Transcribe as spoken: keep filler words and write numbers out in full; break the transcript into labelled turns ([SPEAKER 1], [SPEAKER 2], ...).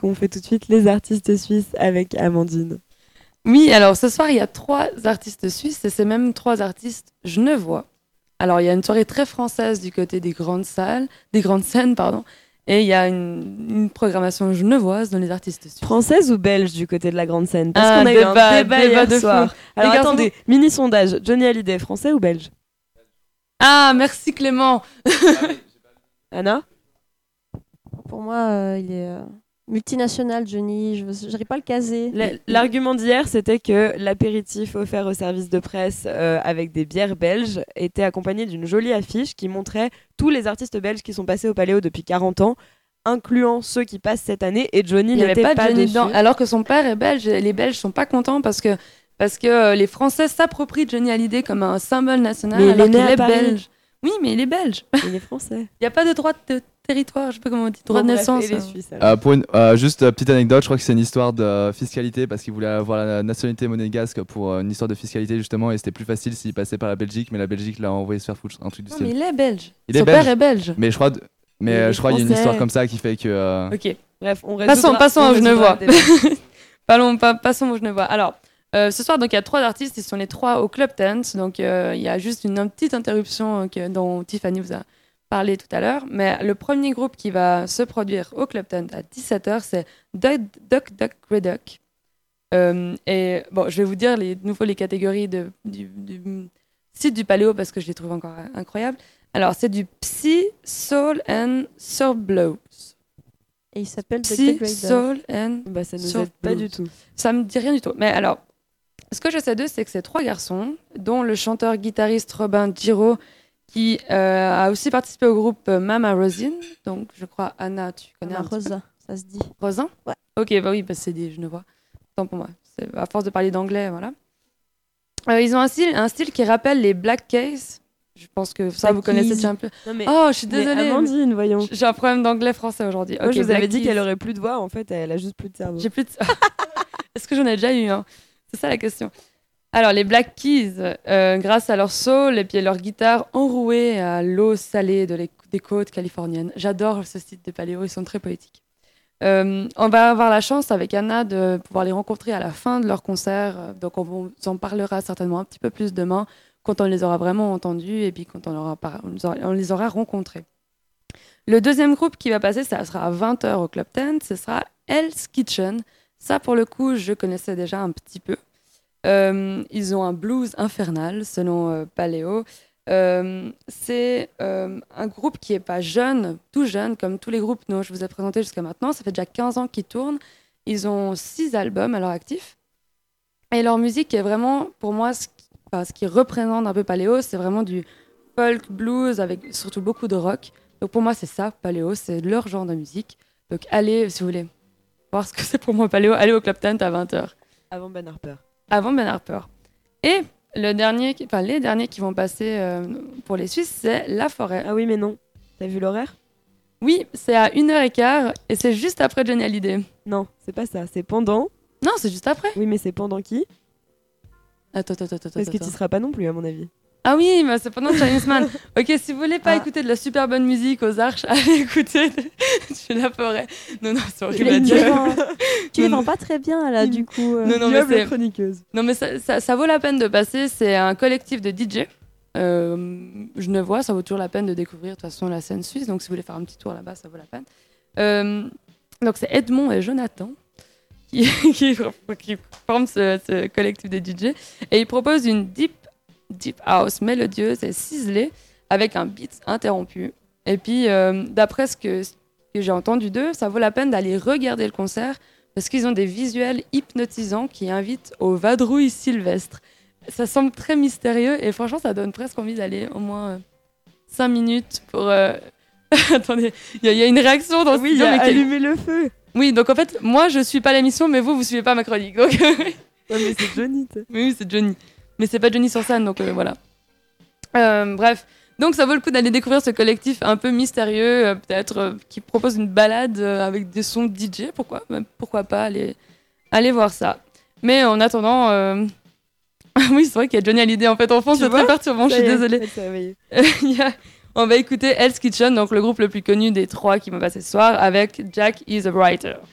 [SPEAKER 1] qu'on fait tout de suite les artistes suisses avec Amandine.
[SPEAKER 2] Oui, alors ce soir, il y a trois artistes suisses et c'est même trois artistes genevois. Alors, il y a une soirée très française du côté des grandes salles, des grandes scènes, pardon, et il y a une, une programmation genevoise dans les artistes suisses.
[SPEAKER 1] Française ou belge du côté de la grande scène? Parce
[SPEAKER 2] ah,
[SPEAKER 1] qu'on a
[SPEAKER 2] débat,
[SPEAKER 1] eu un débat,
[SPEAKER 2] débat
[SPEAKER 1] hier
[SPEAKER 2] de
[SPEAKER 1] soir.
[SPEAKER 2] fou.
[SPEAKER 1] Alors
[SPEAKER 2] les
[SPEAKER 1] attendez,
[SPEAKER 2] garçons...
[SPEAKER 1] mini sondage, Johnny Hallyday, français ou belge?
[SPEAKER 2] Ah, merci Clément.
[SPEAKER 1] Anna?
[SPEAKER 3] Pour moi, euh, il est euh, multinational, Johnny. Je n'arrive pas à le caser.
[SPEAKER 1] L'argument d'hier, c'était que l'apéritif offert au service de presse euh, avec des bières belges était accompagné d'une jolie affiche qui montrait tous les artistes belges qui sont passés au Paléo depuis quarante ans, incluant ceux qui passent cette année, et Johnny n'était pas,
[SPEAKER 2] pas Johnny
[SPEAKER 1] dessus.
[SPEAKER 2] dedans, alors que son père est belge. Et les Belges sont pas contents parce que parce que euh, les Français s'approprient Johnny Hallyday comme un symbole national,
[SPEAKER 1] mais
[SPEAKER 2] alors
[SPEAKER 1] il est
[SPEAKER 2] qu'il
[SPEAKER 1] né à
[SPEAKER 2] est
[SPEAKER 1] Paris.
[SPEAKER 2] belge. Oui, mais il est belge.
[SPEAKER 1] Il est français.
[SPEAKER 2] Il y a pas de droit de territoire, je sais pas comment on dit, droit
[SPEAKER 1] Bon,
[SPEAKER 2] de
[SPEAKER 1] bref,
[SPEAKER 2] naissance.
[SPEAKER 1] et les
[SPEAKER 2] euh.
[SPEAKER 1] Suisses,
[SPEAKER 4] Euh, pour une, euh, juste euh, petite anecdote, je crois que c'est une histoire de fiscalité parce qu'il voulait avoir la nationalité monégasque pour euh, une histoire de fiscalité justement et c'était plus facile s'il passait par la Belgique, mais la Belgique l'a envoyé se faire foutre un truc du
[SPEAKER 2] Non,
[SPEAKER 4] style.
[SPEAKER 2] mais il est belge.
[SPEAKER 4] Il est
[SPEAKER 2] Son
[SPEAKER 4] belge.
[SPEAKER 2] père est belge.
[SPEAKER 4] Mais je crois, de- mais
[SPEAKER 1] Il est
[SPEAKER 4] euh, je crois qu'il y a une
[SPEAKER 1] français.
[SPEAKER 4] histoire comme ça qui fait que. euh,
[SPEAKER 2] Ok.
[SPEAKER 1] Bref, on
[SPEAKER 2] Passons,
[SPEAKER 1] résoudra-
[SPEAKER 2] passons
[SPEAKER 1] on
[SPEAKER 2] au
[SPEAKER 1] résoudra
[SPEAKER 2] Genevois.
[SPEAKER 1] le débat.
[SPEAKER 2] Passons, pa- passons au Genevois. Alors, euh, ce soir, donc il y a trois artistes, ils sont les trois au Club Tent. Donc euh, il y a juste une, une petite interruption euh, que, dont Tiffany vous a parlé tout à l'heure. Mais le premier groupe qui va se produire au Club Tent à dix-sept heures, c'est Duck Duck Duck Grey Duck. Euh, et bon, je vais vous dire les nouveau les catégories de, du, du site du Paléo parce que je les trouve encore incroyables. Alors, c'est du Psy, Soul and Surblues.
[SPEAKER 3] Et il s'appelle The
[SPEAKER 2] Psy,
[SPEAKER 3] Great
[SPEAKER 2] Soul and
[SPEAKER 1] Bah, ça nous
[SPEAKER 2] Sur
[SPEAKER 1] aide pas
[SPEAKER 2] blues.
[SPEAKER 1] du tout.
[SPEAKER 2] Ça me dit rien du tout. Mais alors, ce que je sais d'eux, c'est que c'est trois garçons, dont le chanteur-guitariste Robin Giraud, qui euh, a aussi participé au groupe euh, Mama Rosine. Donc, je crois, Anna, tu connais
[SPEAKER 3] Anna
[SPEAKER 2] un petit
[SPEAKER 3] Rosa, ça se dit.
[SPEAKER 2] peu Rosin
[SPEAKER 3] Ouais.
[SPEAKER 2] Ok, bah oui, parce que c'est des Genevois. Tant pour moi. C'est à force de parler d'anglais, voilà. Euh, ils ont un style, un style qui rappelle les Black Keys. Je pense que ça,
[SPEAKER 3] Black
[SPEAKER 2] vous connaissez
[SPEAKER 3] Keys.
[SPEAKER 2] déjà un peu.
[SPEAKER 1] Non, mais,
[SPEAKER 2] Oh, je suis
[SPEAKER 1] mais
[SPEAKER 2] désolée.
[SPEAKER 1] Amandine, voyons.
[SPEAKER 2] J'ai un problème d'anglais français aujourd'hui.
[SPEAKER 1] Moi,
[SPEAKER 2] Ok,
[SPEAKER 1] je vous avais
[SPEAKER 2] Black
[SPEAKER 1] dit
[SPEAKER 2] Keys.
[SPEAKER 1] qu'elle aurait plus de voix, en fait, elle a juste plus de cerveau.
[SPEAKER 2] J'ai plus de... Est-ce que j'en ai déjà eu un? C'est ça la question. Alors, les Black Keys, euh, grâce à leur soul et puis à leur guitare enrouée à l'eau salée de les- des côtes californiennes. J'adore ce style de paléo, ils sont très poétiques. Euh, on va avoir la chance avec Anna de pouvoir les rencontrer à la fin de leur concert. Euh, Donc, on vous en parlera certainement un petit peu plus demain quand on les aura vraiment entendus et puis quand on, aura par- on les aura- on les aura rencontrés. Le deuxième groupe qui va passer, ça sera à vingt heures au Club Tent, ce sera Hell's Kitchen. Ça, pour le coup, je connaissais déjà un petit peu. Euh, ils ont un blues infernal, selon euh, Paléo. Euh, c'est euh, un groupe qui n'est pas jeune, tout jeune, comme tous les groupes dont je vous ai présentés jusqu'à maintenant. Ça fait déjà quinze ans qu'ils tournent. Ils ont six albums à leur actif. Et leur musique est vraiment, pour moi, ce qui, enfin, ce qui représente un peu Paléo, c'est vraiment du folk blues avec surtout beaucoup de rock. Donc pour moi, c'est ça, Paléo, c'est leur genre de musique. Donc allez, si vous voulez voir ce que c'est pour moi Paléo, allez au Club Tent à vingt heures.
[SPEAKER 1] Avant Ben Harper.
[SPEAKER 2] Avant Ben Harper. Et le dernier, qui- enfin, les derniers qui vont passer euh, pour les Suisses, c'est La Forêt.
[SPEAKER 1] Ah oui, mais non. T'as vu l'horaire?
[SPEAKER 2] Oui, c'est à une heure quinze et c'est juste après Johnny Hallyday.
[SPEAKER 1] Non, c'est pas ça. C'est pendant.
[SPEAKER 2] Non, c'est juste après.
[SPEAKER 1] Oui, mais c'est pendant qui?
[SPEAKER 2] Attends, attends, attends, attends.
[SPEAKER 1] Parce que
[SPEAKER 2] attends.
[SPEAKER 1] tu seras pas non plus, à mon avis.
[SPEAKER 2] Ah oui, mais c'est pendant Chinese Man. Ok, si vous voulez pas
[SPEAKER 3] Ah.
[SPEAKER 2] écouter de la super bonne musique aux Arches, allez écouter de... de La Forêt. Non, non, c'est
[SPEAKER 3] Tu
[SPEAKER 2] horrible
[SPEAKER 3] les
[SPEAKER 2] à dire.
[SPEAKER 3] vends, tu les
[SPEAKER 2] Non,
[SPEAKER 3] vends pas très bien, là, du coup. euh.
[SPEAKER 2] Non, non, mais
[SPEAKER 1] Ignoble
[SPEAKER 2] c'est...
[SPEAKER 1] chroniqueuse.
[SPEAKER 2] Non, mais ça, ça, ça vaut la peine de passer. C'est un collectif de D J. Euh, Genevois, ça vaut toujours la peine de découvrir de toute façon la scène suisse. Donc, si vous voulez faire un petit tour là-bas, ça vaut la peine. Euh, donc, c'est Edmond et Jonathan qui, qui, qui forment ce, ce collectif de D J. Et ils proposent une deep, deep house mélodieuse et ciselée avec un beat interrompu. Et puis, euh, d'après ce que, ce que j'ai entendu d'eux, ça vaut la peine d'aller regarder le concert parce qu'ils ont des visuels hypnotisants qui invitent aux vadrouilles sylvestres. Ça semble très mystérieux et franchement, ça donne presque envie d'aller au moins cinq minutes pour... euh, Attendez, il y, y a une réaction dans ce
[SPEAKER 1] Oui, il y
[SPEAKER 2] studio,
[SPEAKER 1] a
[SPEAKER 2] mais qui-
[SPEAKER 1] allumé le feu.
[SPEAKER 2] Oui, donc en fait, moi, je suis pas l'émission, mais vous, vous suivez pas ma chronique. Donc...
[SPEAKER 1] Ouais, mais c'est Johnny. t'sais.
[SPEAKER 2] Mais oui, c'est Johnny. Mais c'est pas Johnny sur scène, donc euh, voilà. Euh, bref, donc ça vaut le coup d'aller découvrir ce collectif un peu mystérieux, euh, peut-être, euh, qui propose une balade euh, avec des sons D J, pourquoi, bah, pourquoi pas aller, aller voir ça. Mais en attendant, euh... oui, c'est vrai qu'il y a Johnny Hallyday en fait en fond,
[SPEAKER 1] Tu
[SPEAKER 2] c'est
[SPEAKER 1] vois
[SPEAKER 2] très perturbant, je
[SPEAKER 1] Ça
[SPEAKER 2] suis
[SPEAKER 1] y est,
[SPEAKER 2] désolée.
[SPEAKER 1] elle s'est réveillée.
[SPEAKER 2] Il y a- On va écouter Hell's Kitchen, donc le groupe le plus connu des trois qui vont passer ce soir, avec Jack is a Writer.